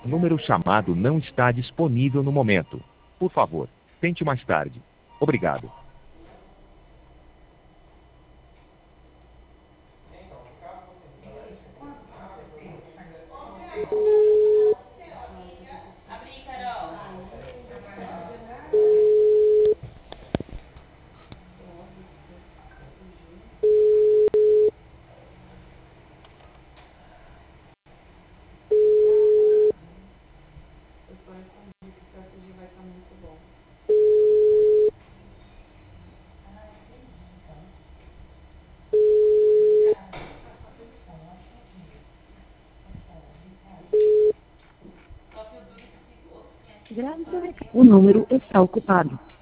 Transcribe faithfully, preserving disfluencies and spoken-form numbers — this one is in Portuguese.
O número chamado não está disponível no momento. Por favor, tente mais tarde. Obrigado. O número está ocupado.